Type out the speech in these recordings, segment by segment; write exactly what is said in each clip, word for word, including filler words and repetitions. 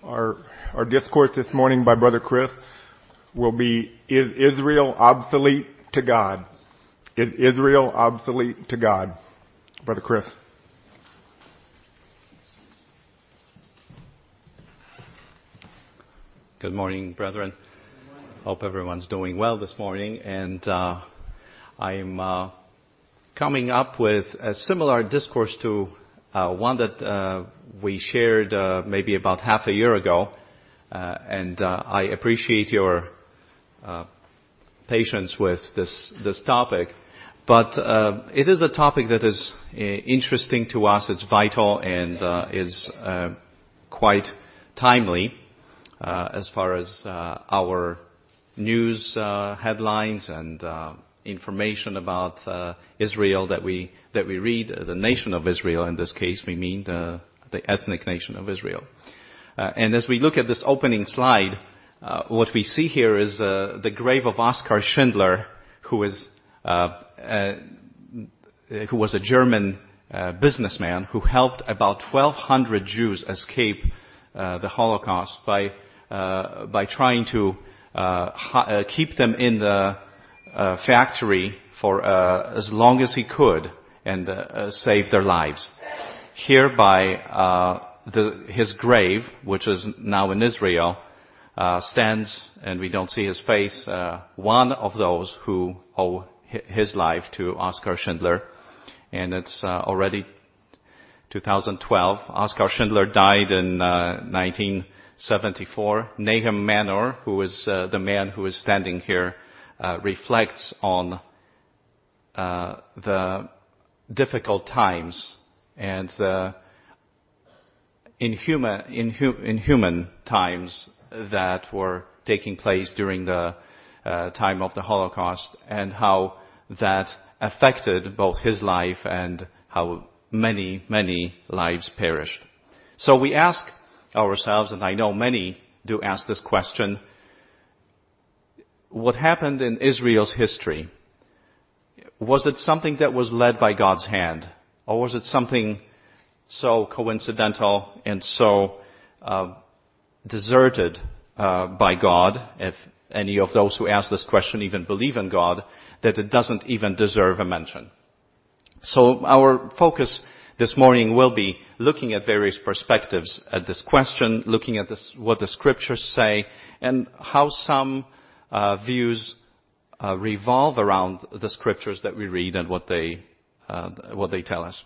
Our, our discourse this morning by Brother Chris will be, is Israel obsolete to God? Is Israel obsolete to God? Brother Chris. Good morning, brethren. Hope everyone's doing well this morning. And uh, I'm uh, coming up with a similar discourse to uh, one that uh, we shared uh, maybe about half a year ago. Uh, and uh, I appreciate your uh, patience with this this topic. But uh, it is a topic that is uh, interesting to us. It's vital and uh, is uh, quite timely uh, as far as uh, our news uh, headlines and uh, information about uh, Israel that we that we read. Uh, the nation of Israel, in this case, we mean the, the ethnic nation of Israel. Uh, and as we look at this opening slide, uh, what we see here is uh, the grave of Oskar Schindler, who is uh, uh, who was a German uh, businessman who helped about twelve hundred Jews escape uh, the Holocaust by uh, by trying to uh, ha- uh, keep them in the uh, factory for uh, as long as he could and uh, uh, save their lives. Here by uh, the, his grave, which is now in Israel, uh, stands, and we don't see his face, uh, one of those who owe his life to Oskar Schindler. And it's uh, already two thousand twelve. Oskar Schindler died in uh, nineteen seventy-four. Nahum Manor, who is uh, the man who is standing here, uh, reflects on uh, the difficult times and the inhuman, inhu- inhuman times that were taking place during the uh, time of the Holocaust, and how that affected both his life and how many, many lives perished. So we ask ourselves, and I know many do ask this question, what happened in Israel's history? Was it something that was led by God's hand? Or was it something so coincidental and so uh, deserted uh, by God, if any of those who ask this question even believe in God, that it doesn't even deserve a mention? So our focus this morning will be looking at various perspectives at this question, looking at this, what the scriptures say, and how some uh, views uh, revolve around the scriptures that we read and what they uh, what they tell us.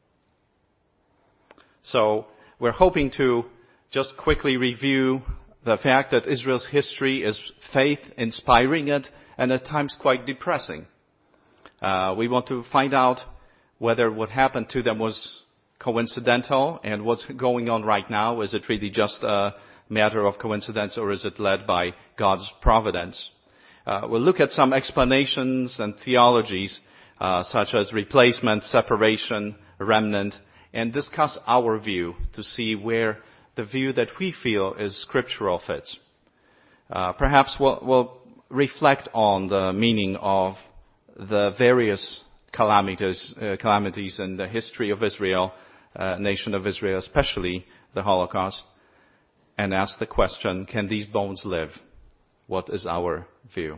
So we're hoping to just quickly review the fact that Israel's history is faith-inspiring and, and at times quite depressing. Uh, we want to find out whether what happened to them was coincidental, and what's going on right now, is it really just a matter of coincidence, or is it led by God's providence? Uh, we'll look at some explanations and theologies uh, such as replacement, separation, remnant, and discuss our view to see where the view that we feel is scriptural fits. Uh, perhaps we'll, we'll reflect on the meaning of the various calamities, uh, calamities in the history of Israel, uh, nation of Israel, especially the Holocaust, and ask the question, can these bones live? What is our view?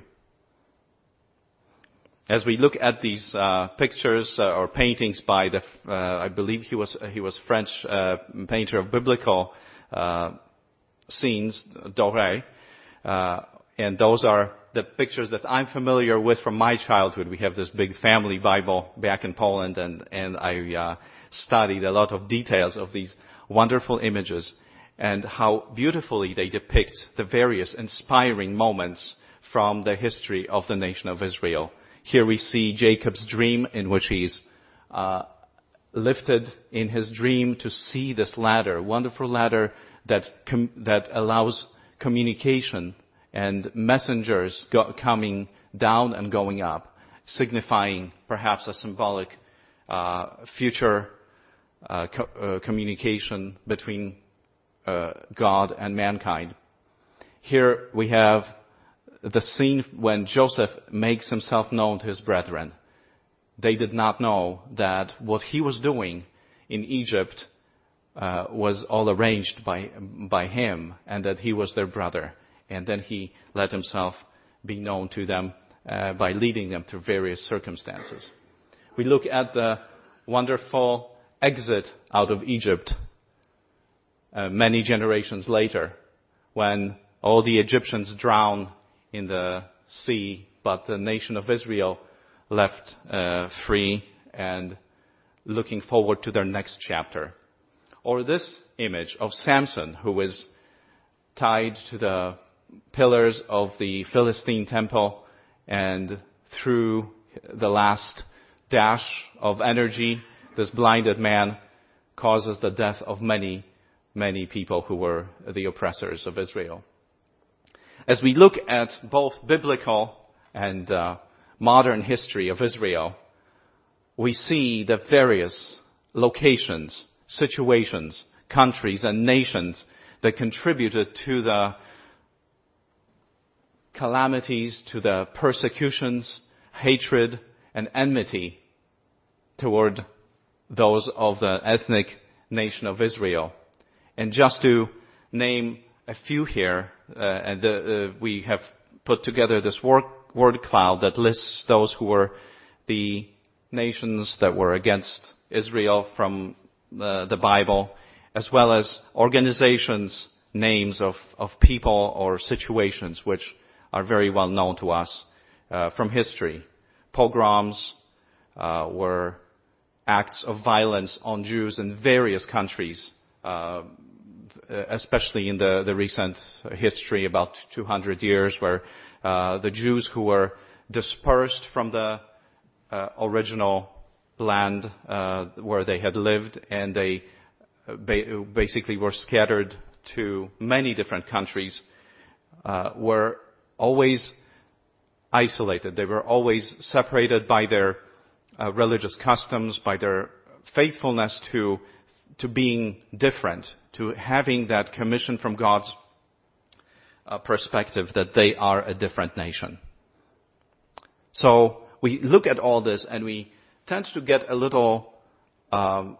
As we look at these uh, pictures uh, or paintings by the, uh, I believe he was he was French uh, painter of biblical uh, scenes, Doré, uh, and those are the pictures that I'm familiar with from my childhood. We have this big family Bible back in Poland, and and I uh, studied a lot of details of these wonderful images and how beautifully they depict the various inspiring moments from the history of the nation of Israel. Here we see Jacob's dream, in which he's uh, lifted in his dream to see this ladder, wonderful ladder that com- that allows communication and messengers go- coming down and going up, signifying perhaps a symbolic uh, future uh, co- uh, communication between uh, God and mankind. Here we have the scene when Joseph makes himself known to his brethren. They did not know that what he was doing in Egypt uh, was all arranged by, by him, and that he was their brother. And then he let himself be known to them uh, by leading them through various circumstances. We look at the wonderful exit out of Egypt uh, many generations later, when all the Egyptians drowned in the sea, but the nation of Israel left uh, free and looking forward to their next chapter. Or this image of Samson, who was tied to the pillars of the Philistine temple, and through the last dash of energy, this blinded man causes the death of many, many people who were the oppressors of Israel. As we look at both biblical and uh, modern history of Israel, we see the various locations, situations, countries, and nations that contributed to the calamities, to the persecutions, hatred, and enmity toward those of the ethnic nation of Israel. And just to name a few here, uh, and the, uh, we have put together this word, word cloud that lists those who were the nations that were against Israel from uh, the Bible, as well as organizations, names of, of people or situations which are very well known to us uh, from history. Pogroms uh, were acts of violence on Jews in various countries, uh, especially in the, the recent history, about two hundred years, where uh, the Jews who were dispersed from the uh, original land uh, where they had lived, and they ba- basically were scattered to many different countries, uh, were always isolated. They were always separated by their uh, religious customs, by their faithfulness to to being different, to having that commission from God's uh, perspective that they are a different nation. So we look at all this and we tend to get a little um,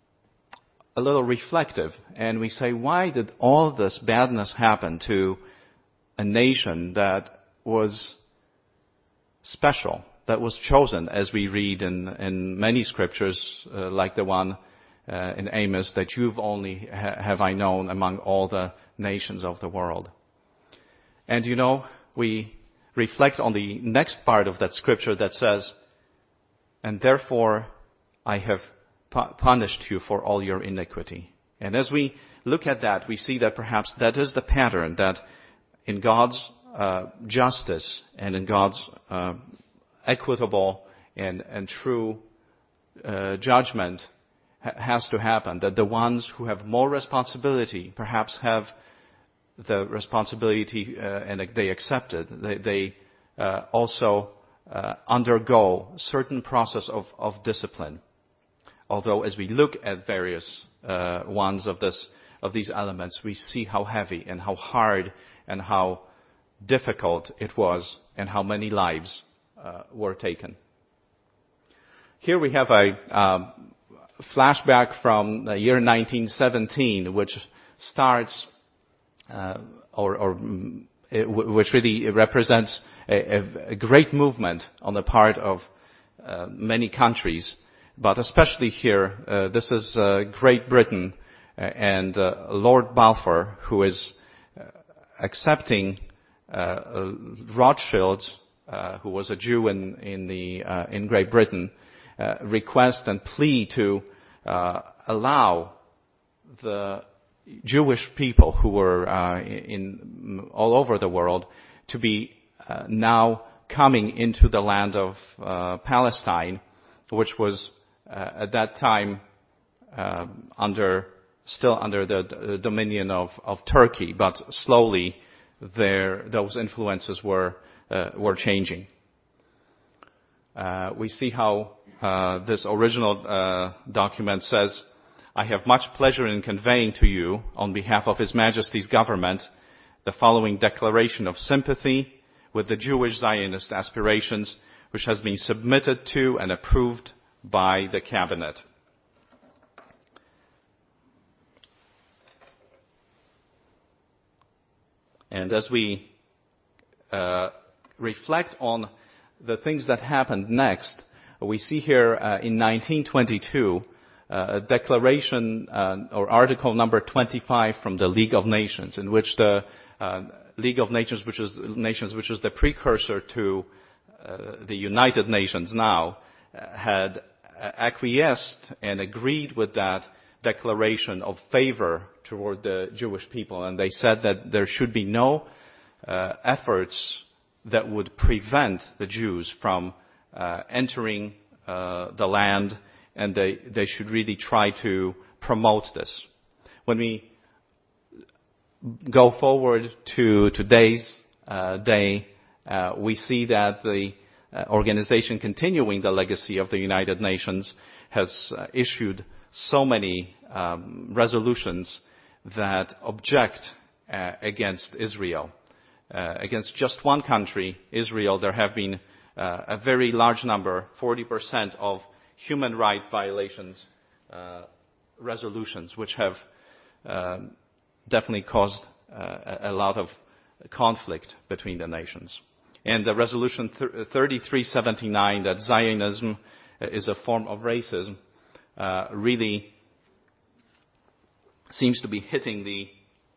a little reflective, and we say, why did all this badness happen to a nation that was special, that was chosen, as we read in, in many scriptures, uh, like the one uh, in Amos, that you've only ha- have I known among all the nations of the world. And you know, we reflect on the next part of that scripture that says, and therefore I have pu- punished you for all your iniquity. And as we look at that, we see that perhaps that is the pattern, that in God's uh, justice and in God's uh, equitable and, and true uh, judgment ha- has to happen, that the ones who have more responsibility perhaps have the responsibility uh, and they accept it. They, they uh, also uh, undergo certain process of, of discipline. Although as we look at various uh, ones of this of these elements, we see how heavy and how hard and how difficult it was and how many lives uh, were taken. Here we have a um, flashback from the year nineteen seventeen, which starts uh, or, or it, which really represents a, a, a great movement on the part of uh, many countries, but especially here, uh, this is uh, Great Britain uh, and uh, Lord Balfour, who is uh, accepting uh, Rothschild, uh, who was a Jew in in the uh, in Great Britain, uh, request and plea to uh, allow the Jewish people who were uh, in all over the world to be uh, now coming into the land of uh, Palestine, which was uh, at that time uh, under still under the, the dominion of, of Turkey, but slowly there those influences were uh, were changing. Uh, we see how uh, this original uh, document says, I have much pleasure in conveying to you, on behalf of His Majesty's government, the following declaration of sympathy with the Jewish Zionist aspirations, which has been submitted to and approved by the Cabinet. And as we uh, reflect on the things that happened next, we see here uh, in nineteen twenty-two uh, a declaration uh, or article number twenty-five from the League of Nations, in which the uh, League of Nations, which is nations, which is the precursor to uh, the United Nations now, uh, had acquiesced and agreed with that declaration of favor toward the Jewish people. And they said that there should be no uh, efforts that would prevent the Jews from uh, entering uh, the land, and they, they should really try to promote this. When we go forward to today's uh, day, uh, we see that the uh, organization continuing the legacy of the United Nations has uh, issued so many um, resolutions that object uh, against Israel. Uh, against just one country, Israel, there have been uh, a very large number, forty percent of human rights violations uh, resolutions, which have uh, definitely caused uh, a lot of conflict between the nations. And the resolution thirty-three seventy-nine, that Zionism is a form of racism, uh, really seems to be hitting the,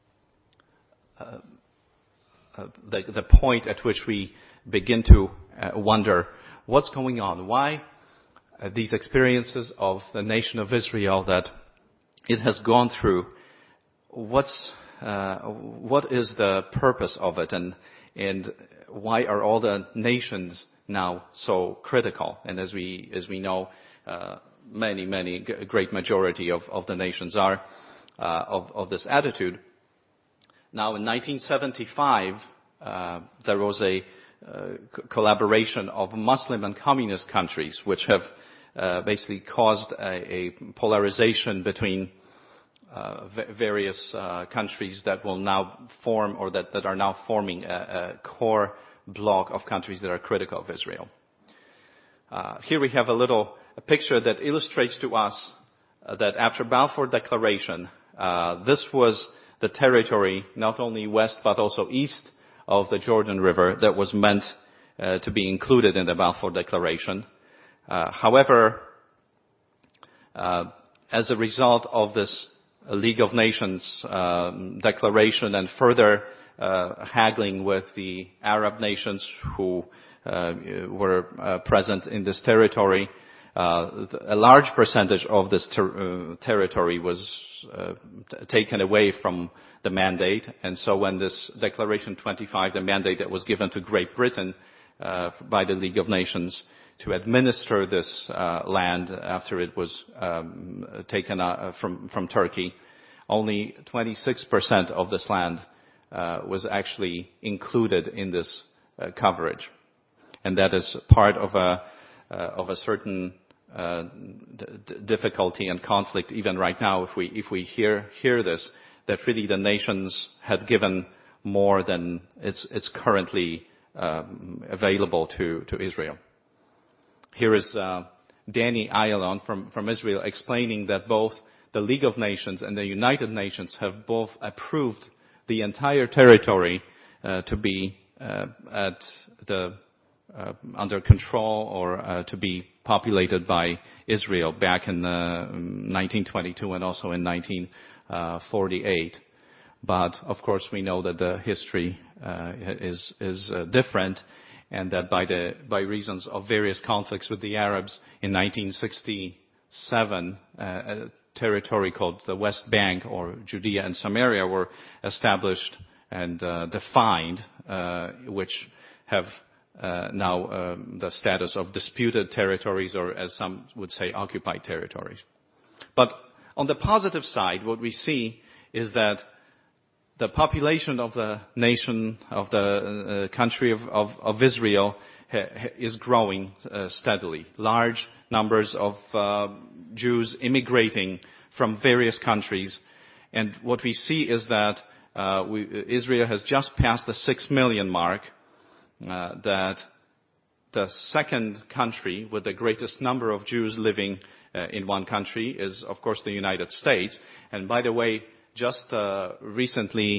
uh, uh, the the point at which we begin to uh, wonder what's going on. Why uh, these experiences of the nation of Israel that it has gone through? What's uh, what is the purpose of it, and and why are all the nations now so critical? And as we as we know, uh, many many g- great majority of, of the nations are uh, of of this attitude. Now, in nineteen seventy-five, uh, there was a uh, c- collaboration of Muslim and communist countries, which have uh, basically caused a, a polarization between Uh, v- various uh, countries that will now form, or that, that are now forming a, a core bloc of countries that are critical of Israel. Uh, here we have a little a picture that illustrates to us uh, that after Balfour Declaration, uh, this was the territory, not only west but also east of the Jordan River, that was meant uh, to be included in the Balfour Declaration. Uh, however, uh, as a result of this A League of Nations uh, declaration and further uh, haggling with the Arab nations who uh, were uh, present in this territory, uh, a large percentage of this ter- uh, territory was uh, t- taken away from the mandate. And so when this Declaration twenty-five, the mandate that was given to Great Britain uh, by the League of Nations to administer this uh, land after it was um, taken uh, from from Turkey, only twenty-six percent of this land uh, was actually included in this uh, coverage, and that is part of a uh, of a certain uh, d- difficulty and conflict even right now. If we if we hear hear this, that really the nations had given more than it's it's currently um, available to to Israel. Here is uh, Danny Ayalon from, from Israel explaining that both the League of Nations and the United Nations have both approved the entire territory uh, to be uh, at the uh, under control or uh, to be populated by Israel back in uh, nineteen twenty-two and also in nineteen forty-eight. But of course, we know that the history uh, is is uh, different. And that by the by reasons of various conflicts with the Arabs in nineteen sixty-seven, uh, a territory called the West Bank, or Judea and Samaria, were established and uh, defined, uh, which have uh, now um, the status of disputed territories, or as some would say, occupied territories. But on the positive side, what we see is that the population of the nation, of the uh, country of, of, of Israel ha, ha, is growing uh, steadily. Large numbers of uh, Jews immigrating from various countries. And what we see is that uh, we, Israel has just passed the six million mark, uh, that the second country with the greatest number of Jews living uh, in one country is, of course, the United States. And by the way, just uh, recently,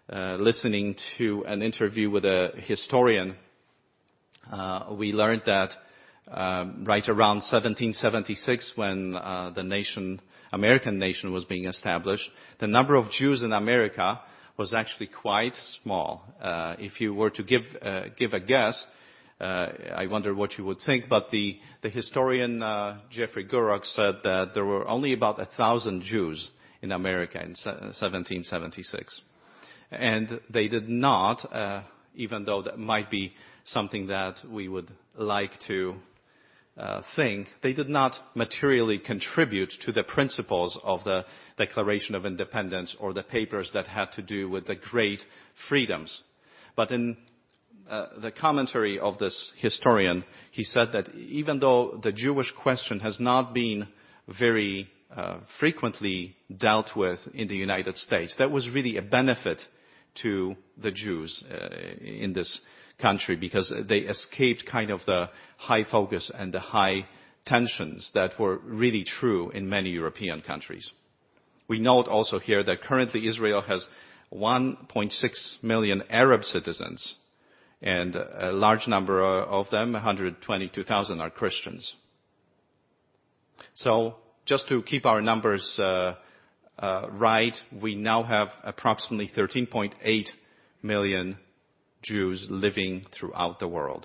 uh, listening to an interview with a historian, uh, we learned that um, right around seventeen seventy-six, when uh, the nation, American nation, was being established, the number of Jews in America was actually quite small. Uh, if you were to give uh, give a guess, uh, I wonder what you would think, but the the historian uh, Jeffrey Gurrock said that there were only about a thousand Jews in America in seventeen seventy-six, and they did not, uh, even though that might be something that we would like to uh, think, they did not materially contribute to the principles of the Declaration of Independence or the papers that had to do with the great freedoms. But in uh, the commentary of this historian, he said that even though the Jewish question has not been very uh, frequently dealt with in the United States, that was really a benefit to the Jews uh, in this country, because they escaped kind of the high focus and the high tensions that were really true in many European countries. We note also here that currently Israel has one point six million Arab citizens, and a large number of them, one hundred twenty-two thousand, are Christians. So just to keep our numbers uh, uh, right, we now have approximately thirteen point eight million Jews living throughout the world.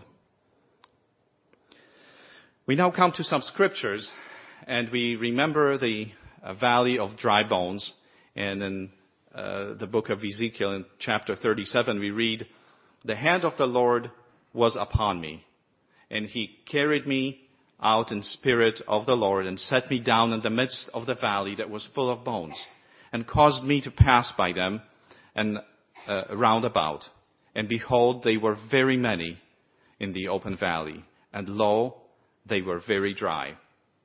We now come to some scriptures, and we remember the uh, valley of dry bones. And in uh, the book of Ezekiel, in chapter thirty-seven, we read, "The hand of the Lord was upon me, and he carried me out in spirit of the Lord, and set me down in the midst of the valley that was full of bones, and caused me to pass by them and uh, round about. And behold, they were very many in the open valley, and lo, they were very dry.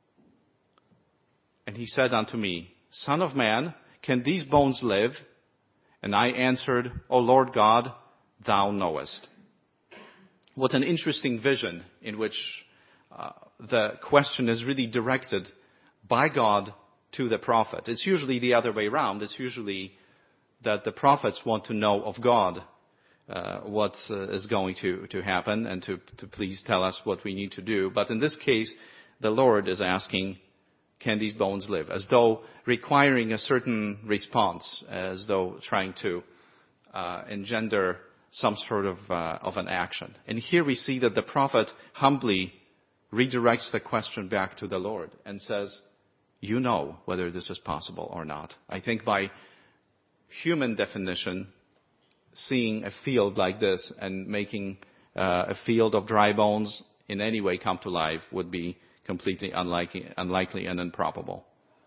And he said unto me, Son of man, can these bones live? And I answered, O Lord God, thou knowest." What an interesting vision, in which uh, the question is really directed by God to the prophet. It's usually the other way around. It's usually that the prophets want to know of God Uh, what uh, is going to, to happen, and to, to please tell us what we need to do. But in this case, the Lord is asking, can these bones live? As though requiring a certain response, as though trying to uh, engender some sort of, uh, of an action. And here we see that the prophet humbly redirects the question back to the Lord and says, you know whether this is possible or not. I think by human definition, seeing a field like this and making uh, a field of dry bones in any way come to life would be completely unlikely, unlikely and improbable.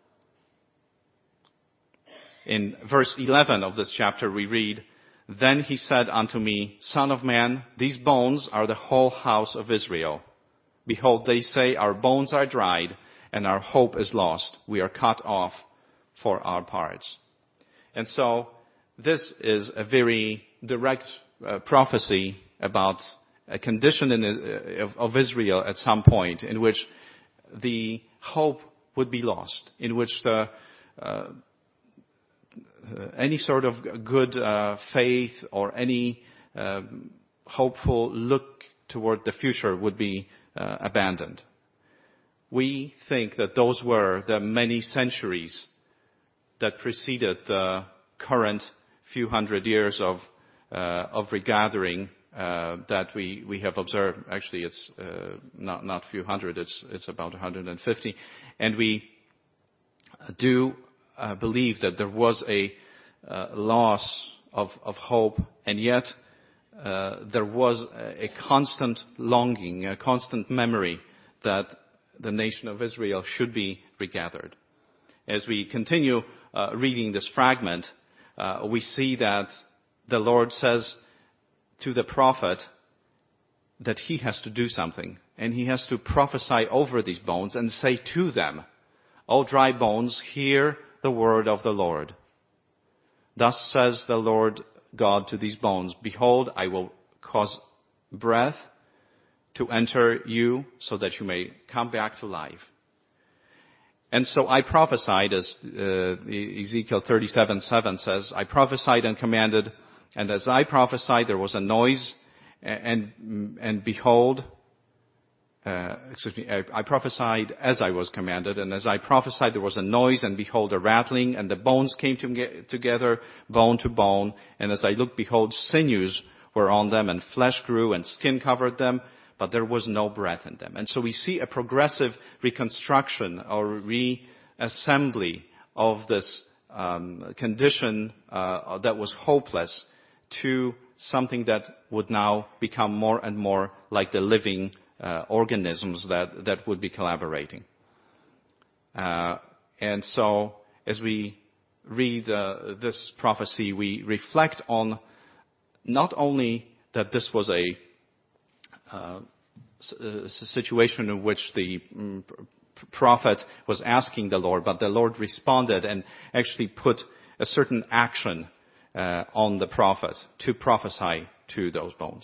In verse eleven of this chapter we read, "Then he said unto me, Son of man, these bones are the whole house of Israel. Behold, they say, our bones are dried, and our hope is lost. We are cut off for our parts." And so this is a very direct uh, prophecy about a condition in, uh, of, of Israel at some point in which the hope would be lost, in which the, uh, any sort of good uh, faith or any uh, hopeful look toward the future would be uh, abandoned. We think that those were the many centuries that preceded the current few hundred years of uh, of regathering uh, that we we have observed. Actually, it's uh, not not few hundred. It's it's about one hundred fifty, and we do uh, believe that there was a uh, loss of of hope, and yet uh, there was a, a constant longing, a constant memory that the nation of Israel should be regathered. As we continue uh, reading this fragment, Uh, we see that the Lord says to the prophet that he has to do something, and he has to prophesy over these bones and say to them, O dry bones, hear the word of the Lord. Thus says the Lord God to these bones, Behold, I will cause breath to enter you so that you may come back to life. And so I prophesied, as uh, Ezekiel thirty-seven seven says, I prophesied and commanded And as I prophesied, there was a noise, and, and, and behold, uh, excuse me, I, I prophesied as I was commanded, and as I prophesied, there was a noise, and behold, a rattling, and the bones came to, together, bone to bone, and as I looked, behold, sinews were on them, and flesh grew, and skin covered them, but there was no breath in them. And so we see a progressive reconstruction or reassembly of this um, condition uh, that was hopeless to something that would now become more and more like the living uh, organisms that, that would be collaborating. Uh, and so as we read uh, this prophecy, we reflect on not only that this was a uh, situation in which the um, prophet was asking the Lord, but the Lord responded and actually put a certain action uh, on the prophet to prophesy to those bones.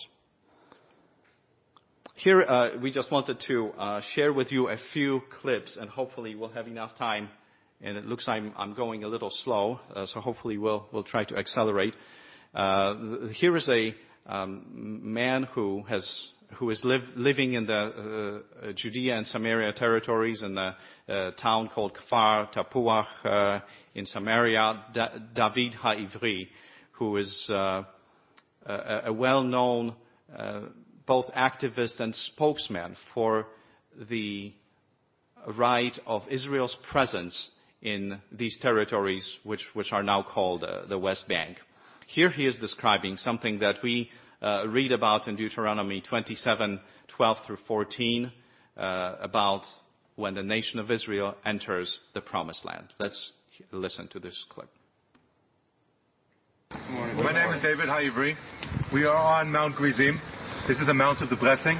Here, uh, we just wanted to uh, share with you a few clips, and hopefully we'll have enough time. And it looks like I'm, I'm going a little slow, uh, so hopefully we'll we'll try to accelerate. Uh, here is a um, man who has who is live, living in the uh, Judea and Samaria territories in the uh, town called Kfar Tapuach uh, in Samaria, da- David HaIvri, who is uh, a, a well-known uh, both activist and spokesman for the right of Israel's presence in these territories, which, which are now called uh, the West Bank. Here he is describing something that we uh, read about in Deuteronomy twenty-seven, twelve through fourteen, uh, about when the nation of Israel enters the Promised Land. Let's listen to this clip. My name is David HaIvri. We are on Mount Gerizim. This is the Mount of the Blessing.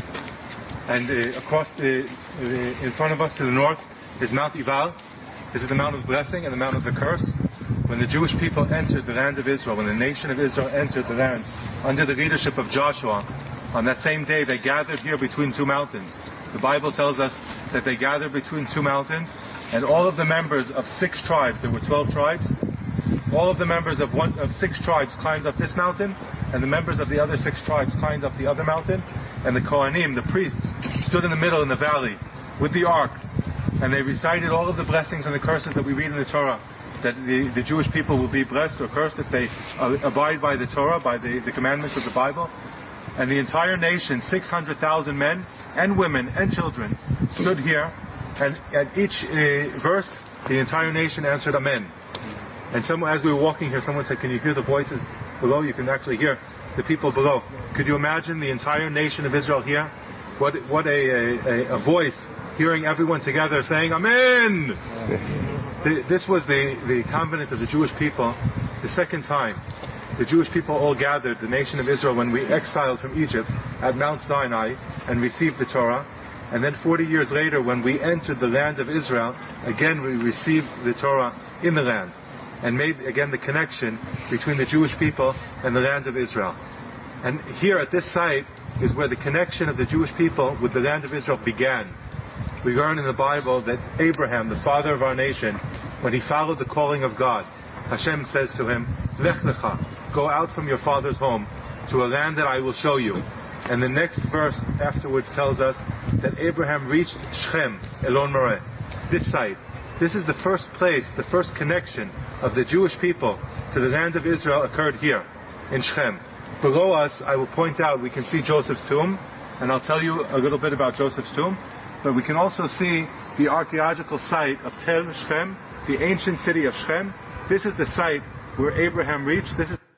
And uh, across the, uh, in front of us to the north is Mount Ival. This is the Mount of the Blessing and the Mount of the Curse. When the Jewish people entered the land of Israel, when the nation of Israel entered the land under the leadership of Joshua, on that same day they gathered here between two mountains. The Bible tells us that they gathered between two mountains, and all of the members of six tribes, there were twelve tribes, all of the members of one of six tribes climbed up this mountain, and the members of the other six tribes climbed up the other mountain, and the Kohanim, the priests, stood in the middle in the valley with the ark, and they recited all of the blessings and the curses that we read in the Torah, that the, the Jewish people will be blessed or cursed if they uh, abide by the Torah, by the, the commandments of the Bible. And the entire nation, six hundred thousand men and women and children, stood here, and at each uh, verse, the entire nation answered Amen. And some, as we were walking here, someone said, can you hear the voices below? You can actually hear the people below. Could you imagine the entire nation of Israel here? What, what a, a, a voice, hearing everyone together saying, Amen! The, this was the, the covenant of the Jewish people the second time. The Jewish people all gathered, the nation of Israel, when we exiled from Egypt at Mount Sinai and received the Torah. And then forty years later, when we entered the land of Israel, again we received the Torah in the land, and made again the connection between the Jewish people and the land of Israel. And here at this site is where the connection of the Jewish people with the land of Israel began. We learn in the Bible that Abraham, the father of our nation, when he followed the calling of God, Hashem says to him, Lech lecha, go out from your father's home to a land that I will show you. And the next verse afterwards tells us that Abraham reached Shechem, Elon Moreh, this site. This is the first place, the first connection of the Jewish people to the land of Israel occurred here, in Shechem. Below us, I will point out, we can see Joseph's tomb, and I'll tell you a little bit about Joseph's tomb, but we can also see the archaeological site of Tel Shechem, the ancient city of Shechem. This is the site where Abraham reached. This is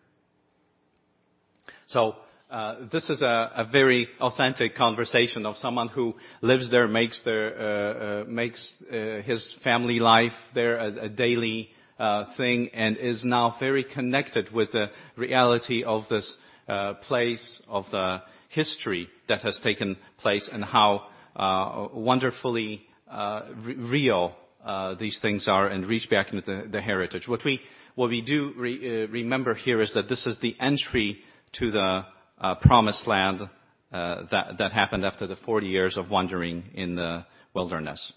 So, Uh, this is a, a very authentic conversation of someone who lives there, makes their uh, uh, makes uh, his family life there a, a daily uh, thing, and is now very connected with the reality of this uh, place, of the history that has taken place, and how uh, wonderfully uh, re- real uh, these things are, and reach back into the, the heritage. What we what we do re- uh, remember here is that this is the entry to the Uh, promised land uh, that, that happened after the forty years of wandering in the wilderness.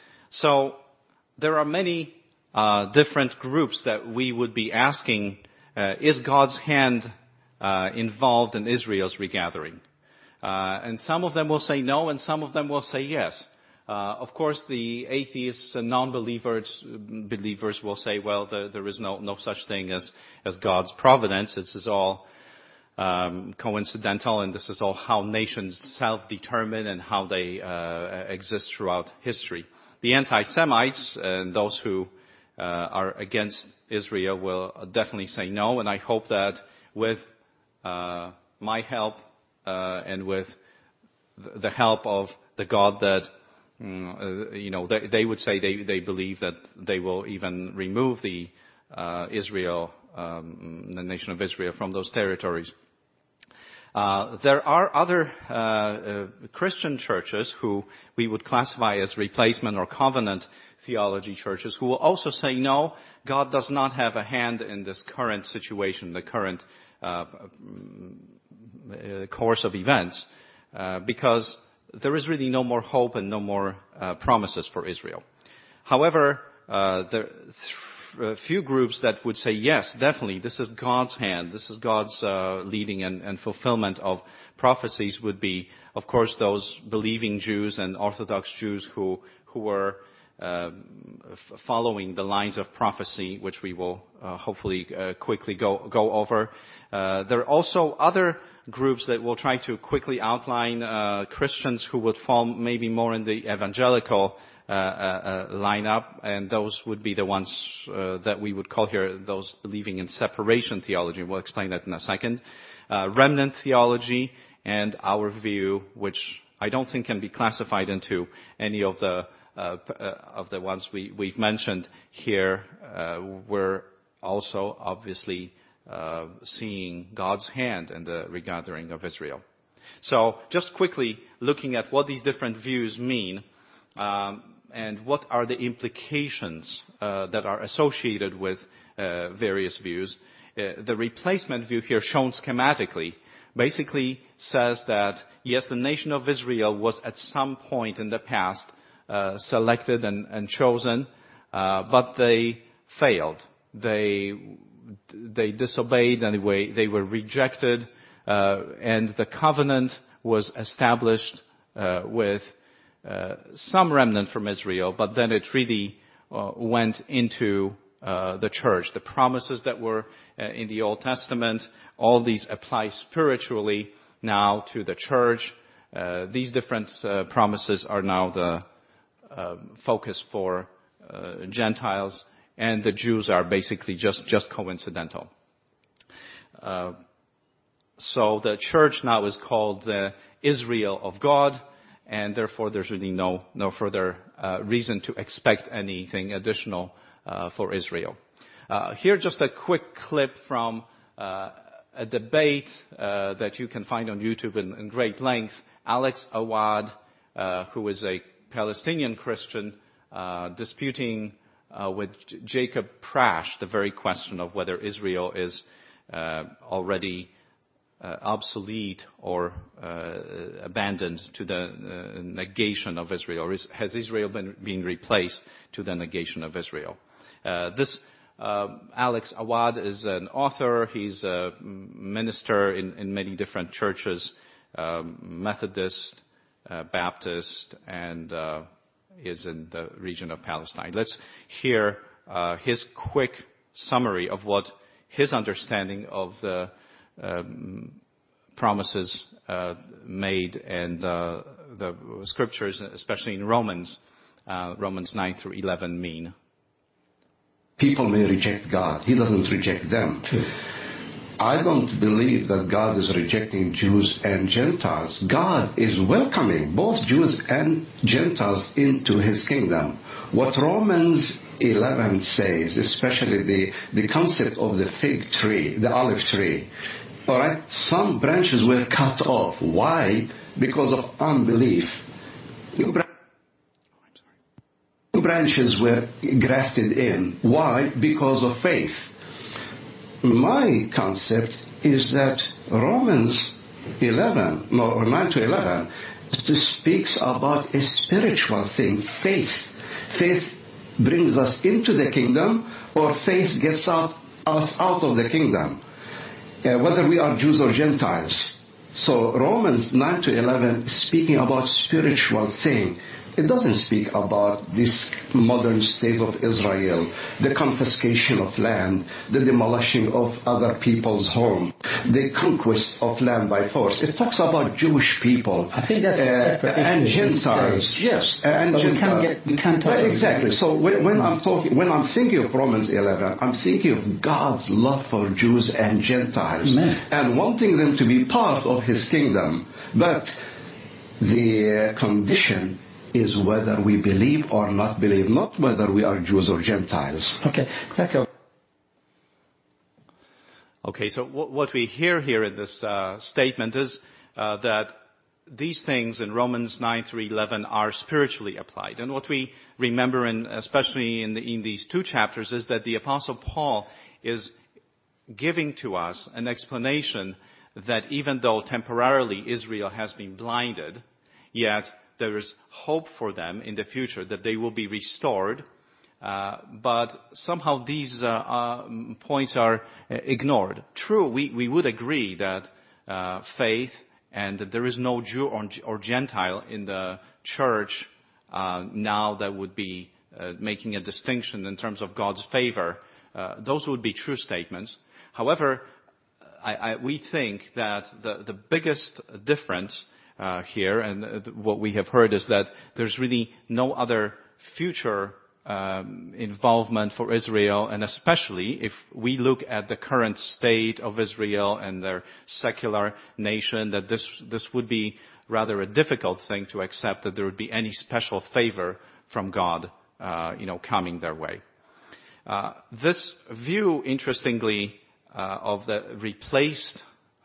So there are many uh, different groups that we would be asking uh, is God's hand uh, involved in Israel's regathering? Uh, and some of them will say no, and some of them will say yes. Uh, of course, the atheists and non-believers believers will say, well, the, there is no, no such thing as, as God's providence. This is all um, coincidental, and this is all how nations self-determine and how they uh, exist throughout history. The anti-Semites and those who uh, are against Israel will definitely say no, and I hope that with uh, my help uh, and with the help of the God that Uh, you know, they, they would say they, they believe that they will even remove the uh, Israel, um, the nation of Israel, from those territories. Uh, there are other uh, uh, Christian churches who we would classify as replacement or covenant theology churches who will also say, no, God does not have a hand in this current situation, the current uh, course of events, uh, because there is really no more hope and no more uh, promises for Israel. However, uh, there are a few groups that would say, yes, definitely, this is God's hand, this is God's uh, leading and, and fulfillment of prophecies would be, of course, those believing Jews and Orthodox Jews who, who were uh, f- following the lines of prophecy, which we will uh, hopefully uh, quickly go, go over. Uh, there are also other groups that will try to quickly outline uh, Christians who would fall maybe more in the evangelical uh, uh, uh, lineup, and those would be the ones uh, that we would call here those believing in separation theology. We'll explain that in a second. Uh, remnant theology and our view, which I don't think can be classified into any of the uh, uh, of the ones we, we've mentioned here. Uh, we're also obviously Uh, seeing God's hand in the regathering of Israel. So just quickly looking at what these different views mean um, and what are the implications uh, that are associated with uh, various views. Uh, the replacement view here shown schematically basically says that, yes, the nation of Israel was at some point in the past uh, selected and, and chosen, uh, but they failed. They They disobeyed anyway. They were rejected, uh, and the covenant was established uh, with uh, some remnant from Israel, but then it really uh, went into uh, the church. The promises that were uh, in the Old Testament, all these apply spiritually now to the church. Uh, these different uh, promises are now the uh, focus for uh, Gentiles. And the Jews are basically just, just coincidental. Uh, so the church now is called the Israel of God, and therefore there's really no, no further uh, reason to expect anything additional uh, for Israel. Uh, here just a quick clip from uh, a debate uh, that you can find on YouTube in, in great length. Alex Awad, uh, who is a Palestinian Christian, uh, disputing Uh, with J- Jacob Prasch, the very question of whether Israel is uh, already uh, obsolete or uh, abandoned to the uh, negation of Israel, or is, has Israel been, been replaced to the negation of Israel? Uh, this uh, Alex Awad is an author. He's a minister in, in many different churches, um, Methodist, uh, Baptist, and uh, is in the region of Palestine. Let's hear uh, his quick summary of what his understanding of the um, promises uh, made and uh, the scriptures, especially in Romans, uh, Romans nine through eleven mean. People may reject God. He doesn't reject them. I don't believe that God is rejecting Jews and Gentiles. God is welcoming both Jews and Gentiles into his kingdom. What Romans eleven says, especially the, the concept of the fig tree, the olive tree, all right, some branches were cut off. Why? Because of unbelief. New branches were grafted in. Why? Because of faith. My concept is that Romans eleven, no, or nine to eleven, speaks about a spiritual thing, faith. Faith brings us into the kingdom, or faith gets out, us out of the kingdom, uh, whether we are Jews or Gentiles. So Romans nine to eleven is speaking about spiritual thing. It doesn't speak about this modern state of Israel, the confiscation of land, the demolishing of other people's home, the conquest of land by force. It talks about Jewish people. I think that's a separate uh, and issue. Gentiles. Yes, and but Gentiles. we can't get we can't talk Well, exactly. So when, when I'm talking, when I'm thinking of Romans eleven, I'm thinking of God's love for Jews and Gentiles, Amen. and wanting them to be part of His kingdom. But the condition is whether we believe or not believe, not whether we are Jews or Gentiles. Okay, Krakow. Okay, so w- what we hear here in this uh, statement is uh, that these things in Romans nine through eleven are spiritually applied. And what we remember, in, especially in, the, in these two chapters, is that the Apostle Paul is giving to us an explanation that even though temporarily Israel has been blinded, yet there is hope for them in the future that they will be restored. Uh, but somehow these uh, uh, points are uh, ignored. True, we, we would agree that uh, faith and that there is no Jew or, or Gentile in the church uh, now that would be uh, making a distinction in terms of God's favor. Uh, those would be true statements. However, I, I, we think that the, the biggest difference uh, here, and uh, what we have heard, is that there's really no other future um, involvement for Israel, and especially if we look at the current state of Israel and their secular nation, that this this would be rather a difficult thing to accept, that there would be any special favor from God, uh, you know, coming their way. Uh, this view, interestingly, uh, of the replaced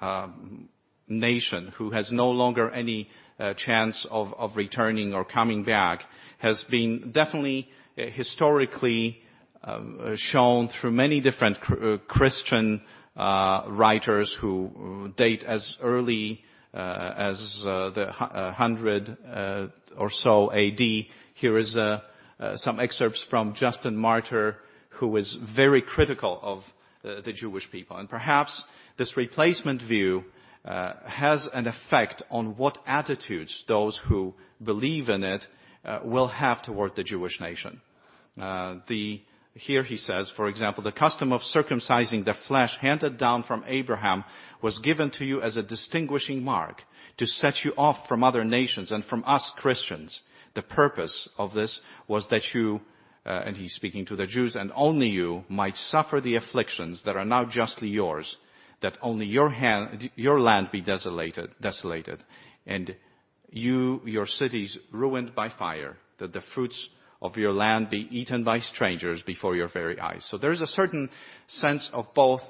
um, nation who has no longer any uh, chance of, of returning or coming back has been definitely uh, historically uh, shown through many different cr- uh, Christian uh, writers who date as early uh, as uh, the one hundred uh, or so A D. Here is uh, uh, some excerpts from Justin Martyr, who is very critical of uh, the Jewish people. And perhaps this replacement view uh, has an effect on what attitudes those who believe in it uh, will have toward the Jewish nation. Uh, the, here he says, for example, the custom of circumcising the flesh handed down from Abraham was given to you as a distinguishing mark to set you off from other nations and from us Christians. The purpose of this was that you Uh, and he's speaking to the Jews, and only you might suffer the afflictions that are now justly yours, that only your hand, your land be desolated, desolated, and you, your cities ruined by fire, that the fruits of your land be eaten by strangers before your very eyes. So there's a certain sense of both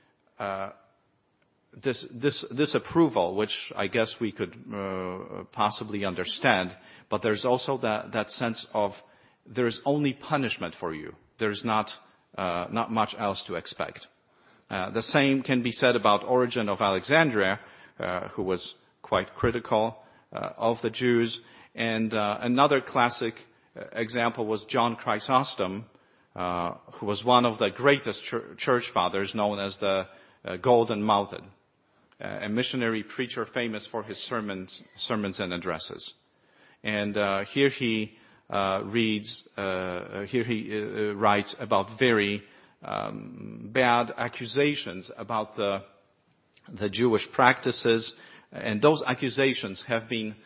uh, this, this, this approval, which I guess we could uh, possibly understand, but there's also that, that sense of there is only punishment for you. There's not uh, not much else to expect. Uh, the same can be said about Origen of Alexandria, uh, who was quite critical uh, of the Jews. And uh, another classic example was John Chrysostom, uh, who was one of the greatest ch- church fathers, known as the uh, Golden-Mouthed, uh, a missionary preacher famous for his sermons, sermons and addresses. And uh, here he Uh, reads, uh, here he uh, writes about very um, bad accusations about the, the Jewish practices, and those accusations have been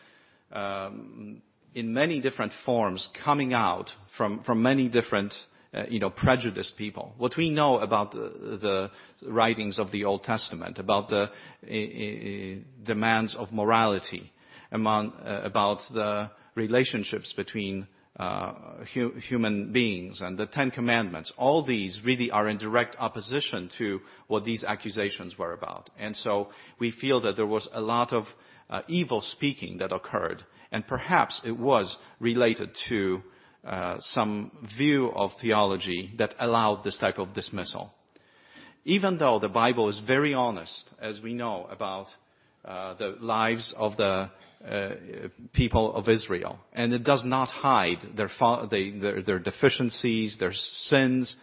um, in many different forms coming out from, from many different uh, you know, prejudiced people. What we know about the, the writings of the Old Testament, about the uh, uh, demands of morality, among, uh, about the relationships between uh, hu- human beings and the Ten Commandments. All these really are in direct opposition to what these accusations were about. And so we feel that there was a lot of uh, evil speaking that occurred, and perhaps it was related to uh, some view of theology that allowed this type of dismissal. Even though the Bible is very honest, as we know, about uh, the lives of the Uh, people of Israel, and it does not hide their, fa- they, their their deficiencies, their sins.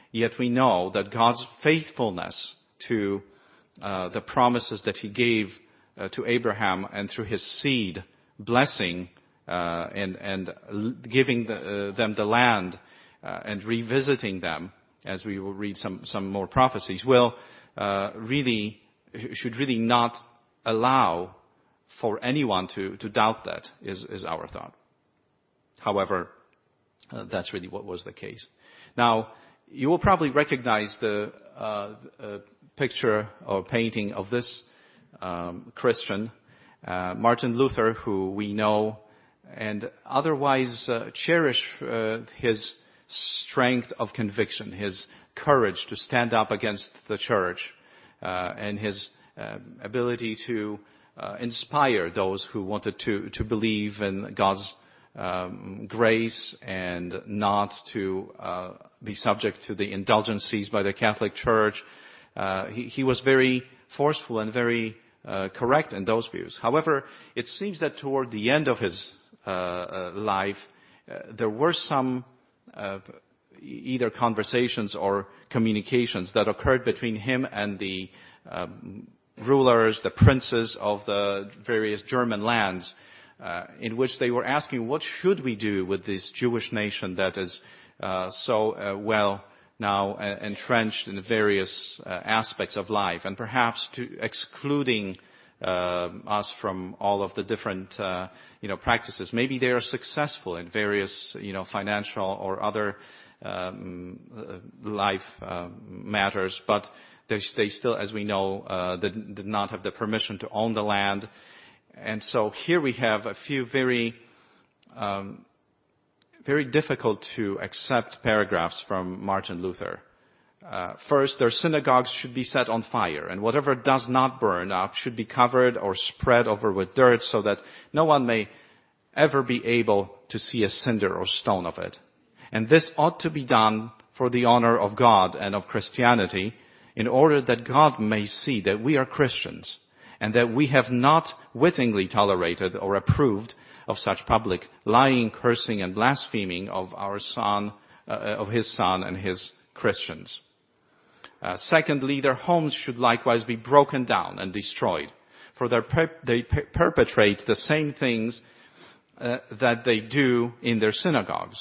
Yet we know that God's faithfulness to uh, the promises that he gave uh, to Abraham and through his seed, blessing uh, and, and giving the, uh, them the land uh, and revisiting them, as we will read some, some more prophecies, will uh, really, should really not allow for anyone to, to doubt that, is, is our thought. However, uh, that's really what was the case. Now, you will probably recognize the uh, uh, picture or painting of this um, Christian, uh, Martin Luther, who we know and otherwise uh, cherish uh, his strength of conviction, his courage to stand up against the church, uh, and his uh, ability to uh, inspire those who wanted to, to believe in God's um, grace and not to uh, be subject to the indulgencies by the Catholic Church. Uh, he, he was very forceful and very uh, correct in those views. However, it seems that toward the end of his uh, uh, life, uh, there were some uh, either conversations or communications that occurred between him and the um, rulers, the princes of the various German lands, uh, in which they were asking, what should we do with this Jewish nation that is uh, so uh, well now uh, entrenched in various uh, aspects of life, and perhaps to excluding uh, us from all of the different uh, you know practices. Maybe they are successful in various you know financial or other um, life uh, matters, but they, they still, as we know, uh, did, did not have the permission to own the land. And so here we have a few very um, very difficult to accept paragraphs from Martin Luther. Uh, first, their synagogues should be set on fire, and whatever does not burn up should be covered or spread over with dirt so that no one may ever be able to see a cinder or stone of it. And this ought to be done for the honor of God and of Christianity, in order that God may see that we are Christians and that we have not wittingly tolerated or approved of such public lying, cursing, and blaspheming of our Son, uh, of His Son and His Christians. Uh, secondly, their homes should likewise be broken down and destroyed, for per- they per- perpetrate the same things uh, that they do in their synagogues,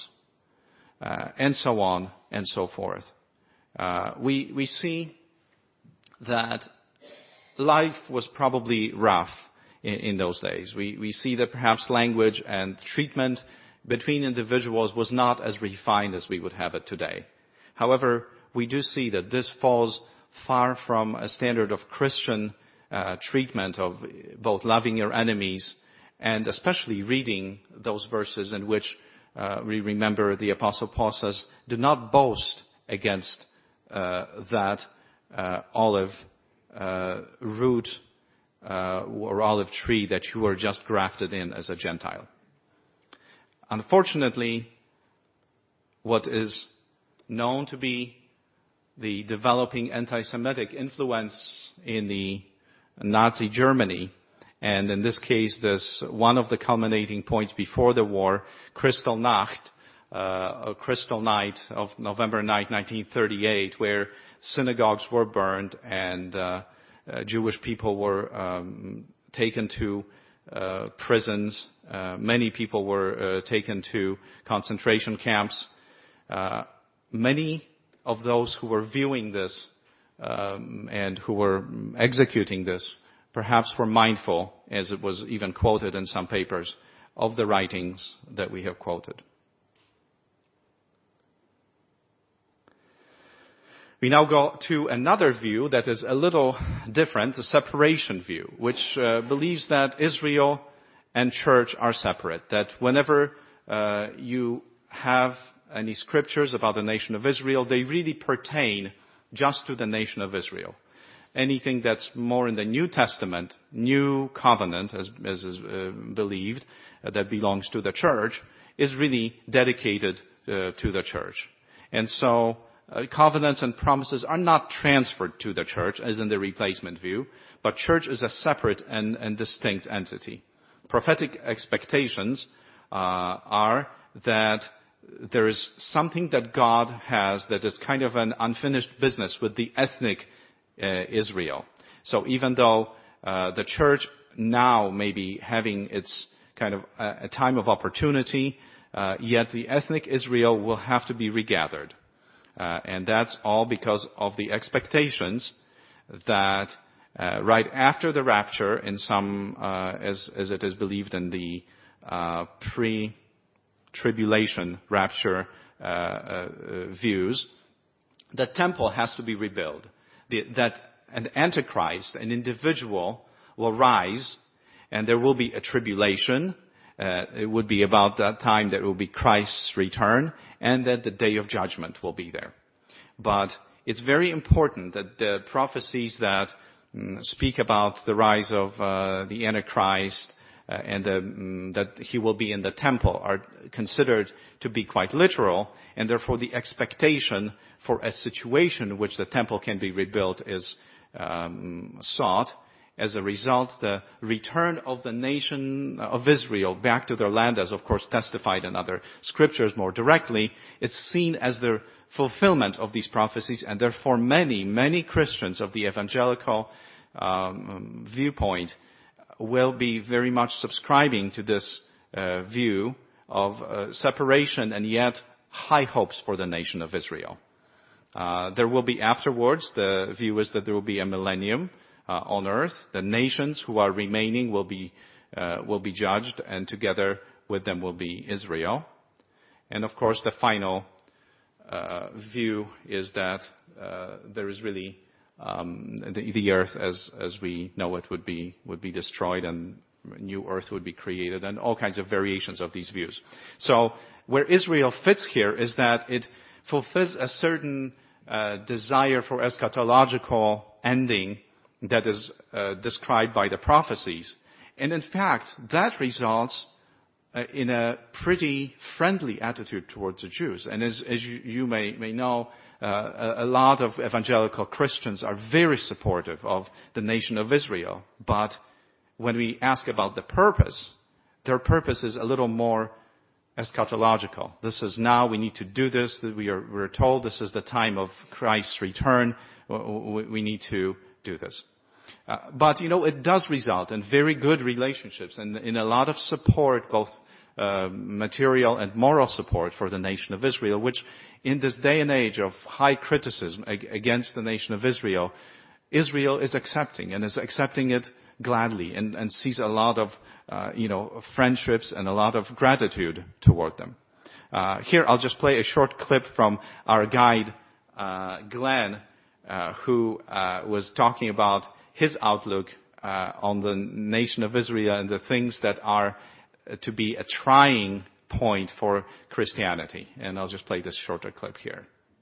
uh, and so on and so forth. Uh, we we see that life was probably rough in, in those days. We we see that perhaps language and treatment between individuals was not as refined as we would have it today. However, we do see that this falls far from a standard of Christian uh, treatment of both loving your enemies and especially reading those verses in which uh, we remember the Apostle Paul says, do not boast against uh, that uh, olive uh, root uh, or olive tree that you were just grafted in as a Gentile. Unfortunately, what is known to be the developing anti-Semitic influence in the Nazi Germany, and in this case, this one of the culminating points before the war, Kristallnacht, uh, a Crystal Night of November ninth, nineteen thirty-eight, where synagogues were burned and uh, uh, Jewish people were um, taken to uh, prisons. Uh, many people were uh, taken to concentration camps. Uh, many of those who were viewing this um, and who were executing this perhaps were mindful, as it was even quoted in some papers, of the writings that we have quoted. We now go to another view that is a little different, the separation view, which uh, believes that Israel and church are separate, that whenever uh, you have any scriptures about the nation of Israel, they really pertain just to the nation of Israel. Anything that's more in the New Testament, New Covenant, as, as is uh, believed, uh, that belongs to the church, is really dedicated uh, to the church. And so, uh, covenants and promises are not transferred to the church, as in the replacement view, but church is a separate and, and distinct entity. Prophetic expectations uh, are that there is something that God has that is kind of an unfinished business with the ethnic uh, Israel. So even though uh, the church now may be having its kind of a, a time of opportunity, uh, yet the ethnic Israel will have to be regathered. Uh, and that's all because of the expectations that uh, right after the rapture, in some, uh, as, as it is believed in the uh, pre-tribulation rapture uh, uh, views, the temple has to be rebuilt. The, that an antichrist, an individual, will rise, and there will be a tribulation. Uh, it would be about that time that will be Christ's return, and that the day of judgment will be there. But it's very important that the prophecies that mm, speak about the rise of uh, the Antichrist uh, and the, mm, that he will be in the temple are considered to be quite literal, and therefore the expectation for a situation in which the temple can be rebuilt is um, sought. As a result, the return of the nation of Israel back to their land, as of course testified in other scriptures more directly, is seen as the fulfillment of these prophecies, and therefore many, many Christians of the evangelical um, viewpoint will be very much subscribing to this uh, view of uh, separation and yet high hopes for the nation of Israel. Uh, there will be afterwards, the view is that there will be a millennium uh, on earth. The nations who are remaining will be uh, will be judged, and together with them will be Israel. And of course, the final uh, view is that uh, there is really um, the, the earth, as as we know it, would be would be destroyed, and new earth would be created, and all kinds of variations of these views. So where Israel fits here is that it fulfills a certain uh, desire for eschatological ending that is uh, described by the prophecies. And in fact, that results uh, in a pretty friendly attitude towards the Jews. And as, as you, you may, may know, uh, a, a lot of evangelical Christians are very supportive of the nation of Israel. But when we ask about the purpose, their purpose is a little more eschatological. This is now, we need to do this. We are, we're told this is the time of Christ's return. We need to do this. Uh, but, you know, it does result in very good relationships and in a lot of support, both uh, material and moral support for the nation of Israel, which in this day and age of high criticism ag- against the nation of Israel, Israel is accepting and is accepting it gladly and, and sees a lot of Uh, you know, friendships and a lot of gratitude toward them. Uh, here I'll just play a short clip from our guide, uh, Glenn, uh, who uh, was talking about his outlook uh, on the nation of Israel and the things that are uh, to be a trying point for Christianity. And I'll just play this shorter clip here.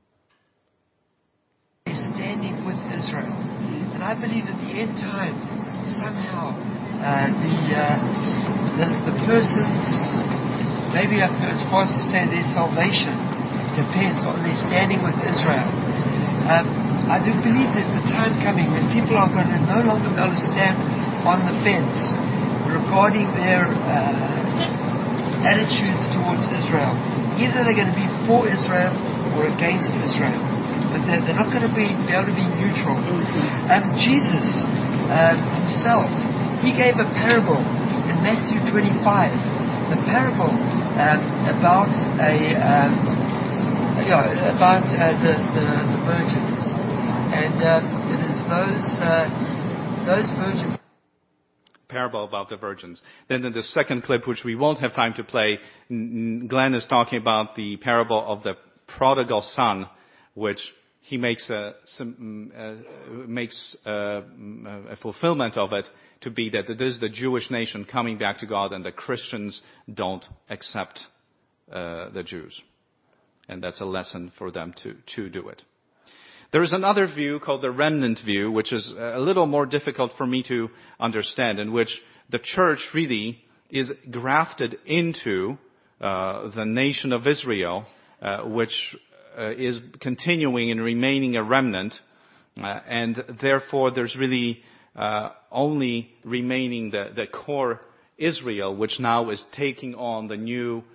Standing with Israel. And I believe at the end times, somehow, Uh, the, uh, the the person's, maybe as far as to say their salvation depends on their standing with Israel. Um, I do believe there's a time coming when people are going to no longer be able to stand on the fence regarding their uh, attitudes towards Israel. Either they're going to be for Israel or against Israel, but they're, they're not going to be, be able to be neutral. Um, Jesus um, himself, he gave a parable in Matthew twenty-five, the parable um, about a um, yeah about uh, the, the the virgins, and um, it is those uh, those virgins. Parable about the virgins. Then in the second clip, which we won't have time to play, Glenn is talking about the parable of the prodigal son, which he makes a some, uh, makes uh, a fulfillment of it to be that it is the Jewish nation coming back to God, and the Christians don't accept uh, the Jews, and that's a lesson for them to to do it. There is another view called the remnant view, which is a little more difficult for me to understand, in which the church really is grafted into uh, the nation of Israel, uh, which uh, is continuing and remaining a remnant, uh, and therefore there's really uh, only remaining the, the core Israel, which now is taking on the new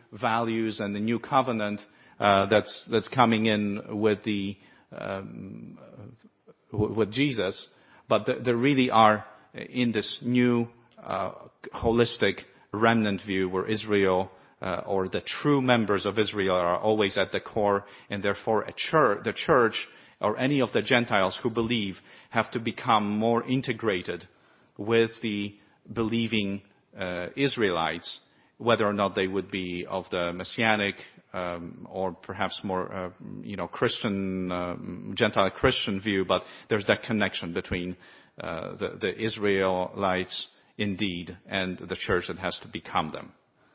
values and the new covenant uh, that's that's coming in with the um, with Jesus, but th- there really are in this new uh, holistic remnant view where Israel uh, or the true members of Israel are always at the core, and therefore a church, the church or any of the Gentiles who believe have to become more integrated with the believing uh, Israelites, whether or not they would be of the Messianic um, or perhaps more, uh, you know, Christian, uh, Gentile Christian view, but there's that connection between uh, the, the Israelites indeed and the church that has to become them.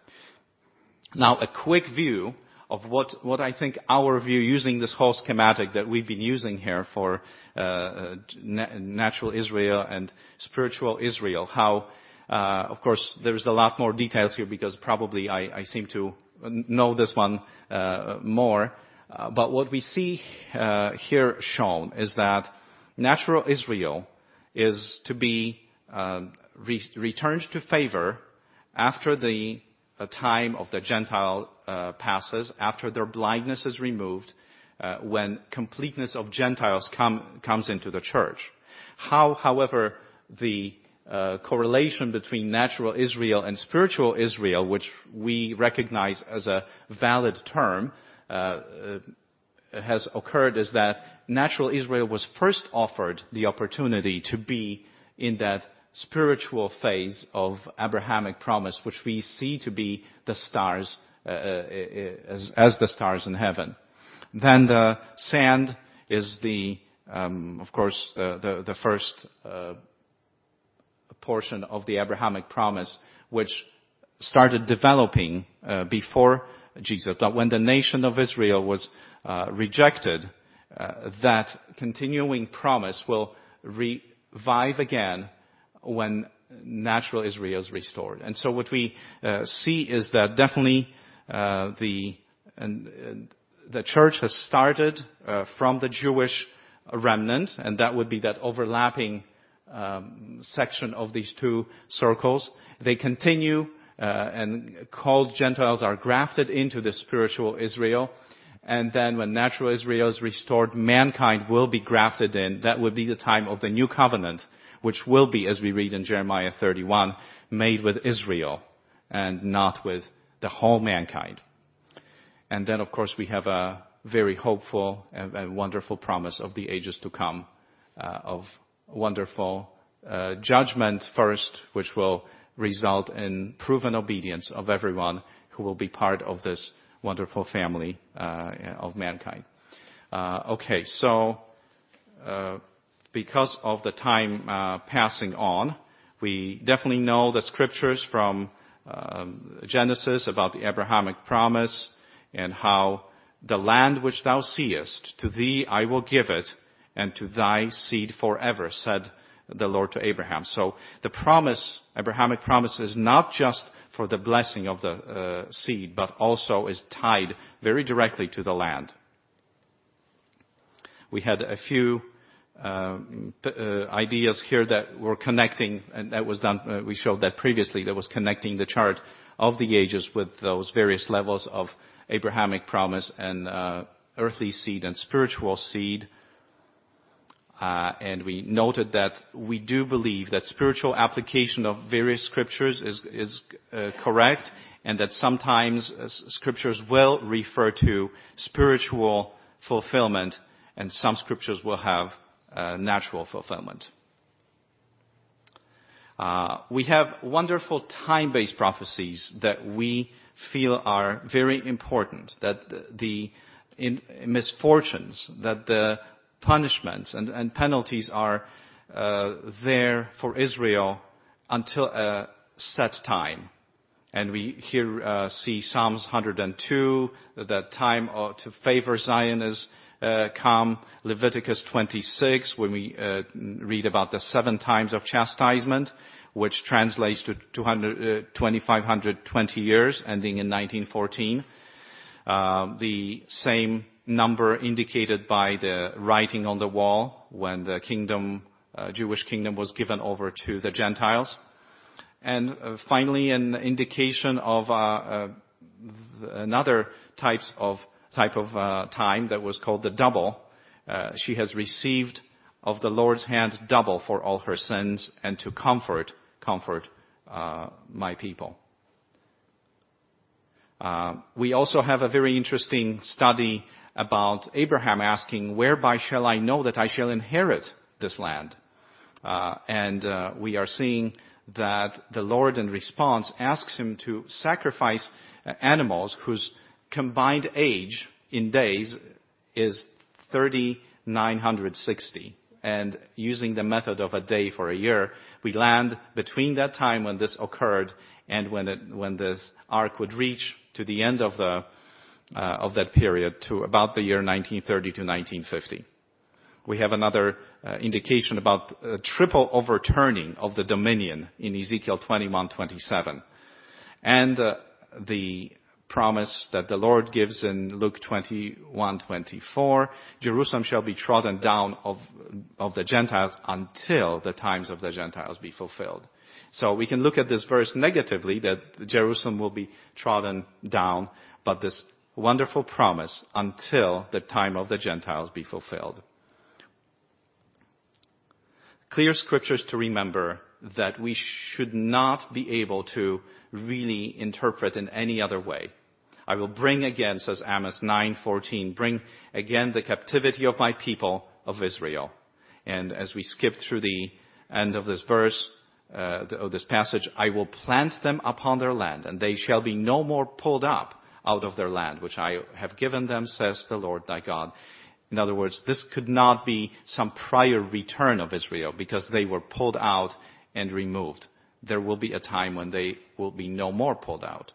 Now, a quick view of what, what I think our view, using this whole schematic that we've been using here for uh, na- natural Israel and spiritual Israel, how, uh, of course, there's a lot more details here because probably I, I seem to know this one uh, more. Uh, but what we see uh, here shown is that natural Israel is to be um, re- returned to favor after the a time of the Gentile uh, passes, after their blindness is removed, uh, when completeness of Gentiles come, comes into the church. How, however, the uh, correlation between natural Israel and spiritual Israel, which we recognize as a valid term, uh, uh, has occurred is that natural Israel was first offered the opportunity to be in that spiritual phase of Abrahamic promise, which we see to be the stars, uh, as, as the stars in heaven. Then the sand is the, um, of course, the, the, the first uh, portion of the Abrahamic promise, which started developing uh, before Jesus. But when the nation of Israel was uh, rejected, uh, that continuing promise will revive again when natural Israel is restored. And so what we uh, see is that definitely uh, the and, and the church has started uh, from the Jewish remnant, and that would be that overlapping um, section of these two circles. They continue, uh, and called Gentiles are grafted into the spiritual Israel. And then when natural Israel is restored, mankind will be grafted in. That would be the time of the new covenant, which will be, as we read in Jeremiah thirty-one, made with Israel and not with the whole mankind. And then, of course, we have a very hopeful and, and wonderful promise of the ages to come, uh, of wonderful uh, judgment first, which will result in proven obedience of everyone who will be part of this wonderful family uh, of mankind. Uh, okay, so uh, because of the time uh, passing on, we definitely know the scriptures from um, Genesis about the Abrahamic promise and how the land which thou seest, to thee I will give it, and to thy seed forever, said the Lord to Abraham. So the promise, Abrahamic promise, is not just for the blessing of the uh, seed, but also is tied very directly to the land. We had a few uh, p- uh, ideas here that were connecting, and that was done, uh, we showed that previously, that was connecting the chart of the ages with those various levels of Abrahamic promise and uh, earthly seed and spiritual seed. Uh, and we noted that we do believe that spiritual application of various scriptures is, is uh, correct, and that sometimes uh, scriptures will refer to spiritual fulfillment, and some scriptures will have uh, natural fulfillment. Uh, we have wonderful time-based prophecies that we feel are very important, that the, the in misfortunes, that the punishments and, and penalties are uh, there for Israel until a set time. And we here uh, see Psalms one hundred two, that time uh, to favor Zion is uh, come. Leviticus twenty-six, when we uh, read about the seven times of chastisement, which translates to two thousand five hundred twenty years, ending in nineteen fourteen. Uh, the same number indicated by the writing on the wall when the kingdom, uh, Jewish kingdom was given over to the Gentiles. And uh, finally, an indication of uh, uh, another types of type of uh, time that was called the double. Uh, she has received of the Lord's hand double for all her sins, and to comfort, comfort uh, my people. Uh, we also have a very interesting study about Abraham asking, whereby shall I know that I shall inherit this land? Uh, and uh, we are seeing that the Lord in response asks him to sacrifice uh, animals whose combined age in days is three thousand nine hundred sixty. And using the method of a day for a year, we land between that time when this occurred and when it, when the ark would reach to the end of the uh, of that period, to about the year nineteen thirty to nineteen fifty. We have another uh, indication about a triple overturning of the dominion in Ezekiel twenty-one twenty-seven, and uh, the promise that the Lord gives in Luke twenty-one twenty-four, Jerusalem shall be trodden down of, of the Gentiles until the times of the Gentiles be fulfilled. So we can look at this verse negatively, that Jerusalem will be trodden down, but this wonderful promise, until the time of the Gentiles be fulfilled. Clear scriptures to remember that we should not be able to really interpret in any other way. I will bring again, says Amos nine fourteen, bring again the captivity of my people of Israel. And as we skip through the end of this verse, uh, of this passage, I will plant them upon their land, and they shall be no more pulled up out of their land, which I have given them, says the Lord thy God. In other words, this could not be some prior return of Israel, because they were pulled out and removed. There will be a time when they will be no more pulled out.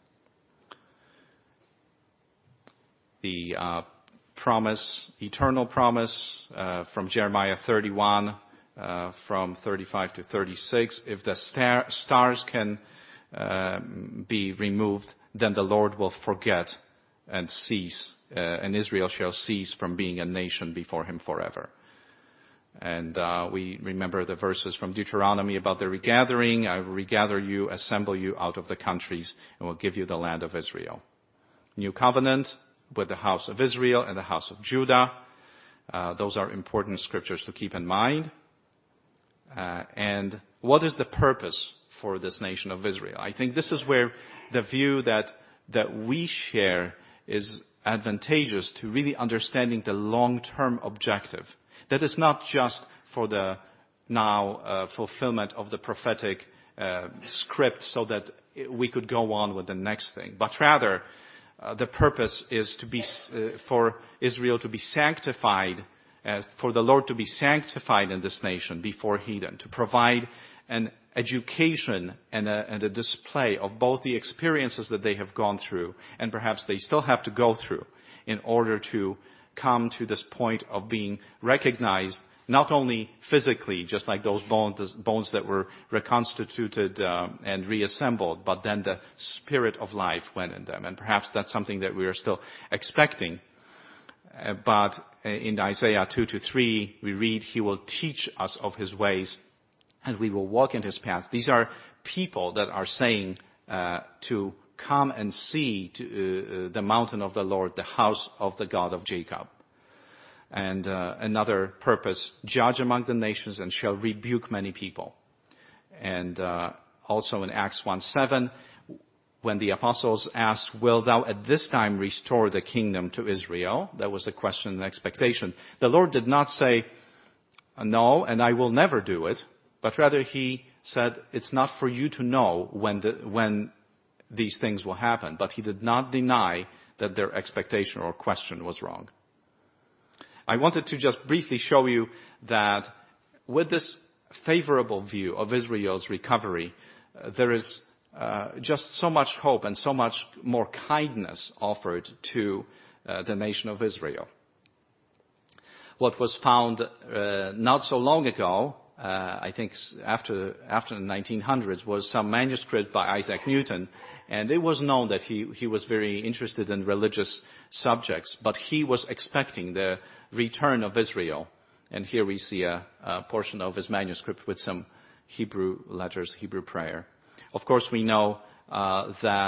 The uh, promise, eternal promise uh, from Jeremiah thirty-one, uh, from thirty-five to thirty-six, if the star, stars can uh, be removed, then the Lord will forget and cease, uh, and Israel shall cease from being a nation before him forever. And uh, we remember the verses from Deuteronomy about the regathering. I will regather you, assemble you out of the countries, and will give you the land of Israel. New covenant with the house of Israel and the house of Judah. Uh, those are important scriptures to keep in mind. Uh, and what is the purpose for this nation of Israel? I think this is where the view that that we share is advantageous to really understanding the long-term objective. That is not just for the now uh, fulfillment of the prophetic uh, script so that we could go on with the next thing, but rather uh, the purpose is to be uh, for Israel to be sanctified, uh, for the Lord to be sanctified in this nation before heathen, to provide an education and a, and a display of both the experiences that they have gone through and perhaps they still have to go through in order to come to this point of being recognized not only physically, just like those bones, bones that were reconstituted um, and reassembled, but then the spirit of life went in them. And perhaps that's something that we are still expecting. Uh, but in Isaiah two to three, we read, he will teach us of his ways, and we will walk in his path. These are people that are saying uh, to come and see to, uh, the mountain of the Lord, the house of the God of Jacob. And uh, another purpose, judge among the nations and shall rebuke many people. And uh, also in Acts one seven, when the apostles asked, will thou at this time restore the kingdom to Israel? That was the question and expectation. The Lord did not say, no, and I will never do it. But rather he said, it's not for you to know when the, when these things will happen. But he did not deny that their expectation or question was wrong. I wanted to just briefly show you that with this favorable view of Israel's recovery, uh, there is uh, just so much hope and so much more kindness offered to uh, the nation of Israel. What was found uh, not so long ago, uh, I think after after the nineteen hundreds, was some manuscript by Isaac Newton, and it was known that he he was very interested in religious subjects, but he was expecting the return of Israel. And here we see a, a portion of his manuscript with some Hebrew letters, Hebrew prayer. Of course, we know uh, that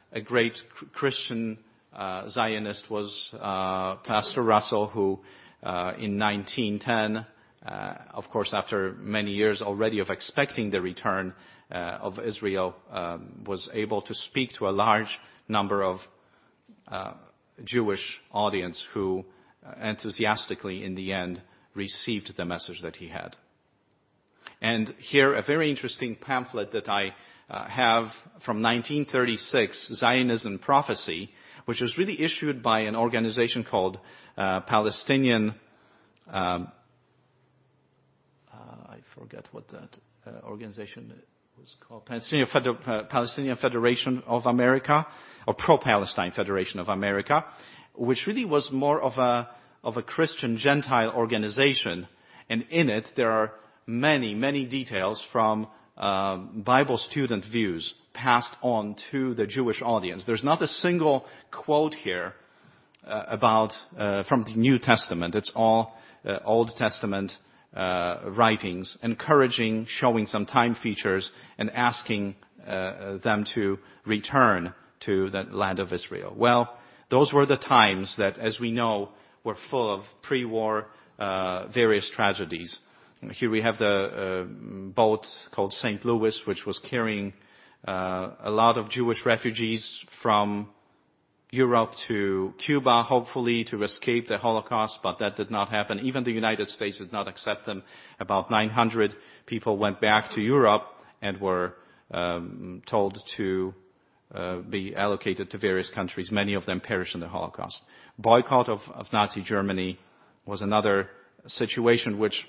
a great Christian uh, Zionist was uh, Pastor Russell, who uh, in nineteen ten, uh, of course after many years already of expecting the return uh, of Israel, um, was able to speak to a large number of uh, Jewish audience who enthusiastically in the end received the message that he had. And here a very interesting pamphlet that I uh, have from nineteen thirty-six, Zionism Prophecy, which was really issued by an organization called uh, Palestinian, um, uh, I forget what that uh, organization was called, Palestinian, Feder- uh, Palestinian Federation of America, or Pro-Palestine Federation of America, which really was more of a of a Christian Gentile organization. And in it there are many, many details from uh, Bible student views passed on to the Jewish audience. There's not a single quote here uh, about uh, from the New Testament. It's all uh, Old Testament uh, writings, encouraging, showing some time features, and asking uh, them to return to the land of Israel. Well, those were the times that, as we know, were full of pre-war uh, various tragedies. Here we have the uh, boat called Saint Louis, which was carrying uh, a lot of Jewish refugees from Europe to Cuba, hopefully to escape the Holocaust, but that did not happen. Even the United States did not accept them. About nine hundred people went back to Europe and were um, told to uh, be allocated to various countries. Many of them perished in the Holocaust. Boycott of, of Nazi Germany was another situation which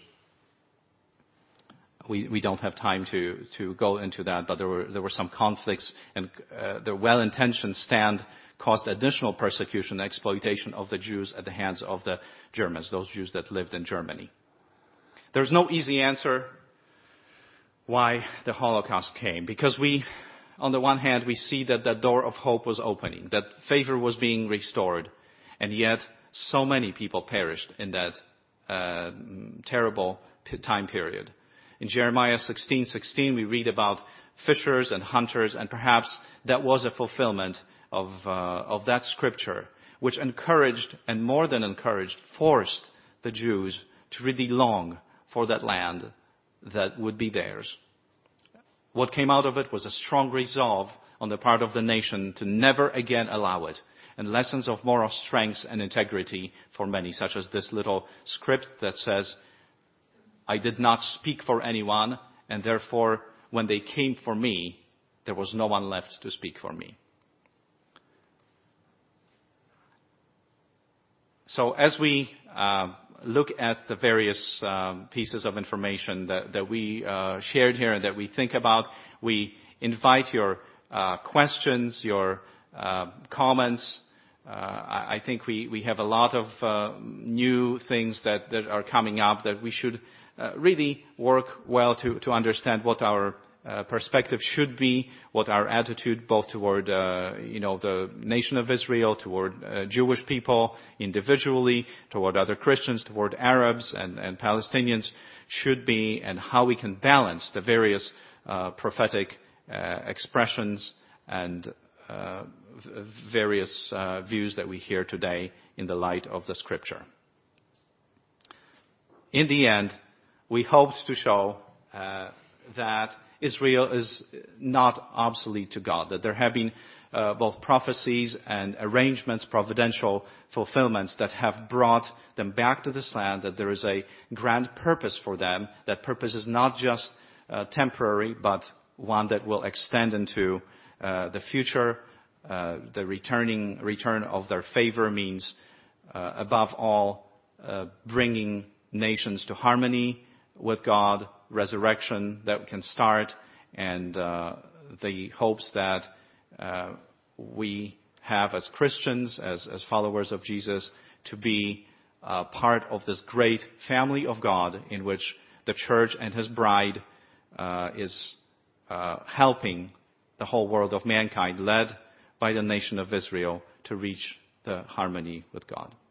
We, we don't have time to, to go into that, but there were, there were some conflicts, and uh, the well-intentioned stand caused additional persecution and exploitation of the Jews at the hands of the Germans, those Jews that lived in Germany. There's no easy answer why the Holocaust came, because we, on the one hand, we see that the door of hope was opening, that favor was being restored, and yet so many people perished in that uh, terrible time period. In Jeremiah sixteen sixteen, we read about fishers and hunters, and perhaps that was a fulfillment of uh, of that scripture, which encouraged, and more than encouraged, forced the Jews to really long for that land that would be theirs. What came out of it was a strong resolve on the part of the nation to never again allow it, and lessons of moral strength and integrity for many, such as this little script that says, I did not speak for anyone, and therefore, when they came for me, there was no one left to speak for me. So as we uh, look at the various um, pieces of information that, that we uh, shared here and that we think about, we invite your uh, questions, your uh, comments. Uh, I, I think we, we have a lot of uh, new things that, that are coming up that we should Uh, really work well to, to understand what our uh, perspective should be, what our attitude both toward, uh, you know, the nation of Israel, toward uh, Jewish people individually, toward other Christians, toward Arabs and, and Palestinians should be, and how we can balance the various uh, prophetic uh, expressions and uh, various uh, views that we hear today in the light of the Scripture. In the end, we hoped to show uh, that Israel is not obsolete to God, that there have been uh, both prophecies and arrangements, providential fulfillments that have brought them back to this land, that there is a grand purpose for them. That purpose is not just uh, temporary, but one that will extend into uh, the future. Uh, the returning return of their favor means, uh, above all, uh, bringing nations to harmony with God, resurrection that can start, and uh, the hopes that uh, we have as Christians, as, as followers of Jesus, to be uh, part of this great family of God in which the church and his bride uh, is uh, helping the whole world of mankind, led by the nation of Israel, to reach the harmony with God.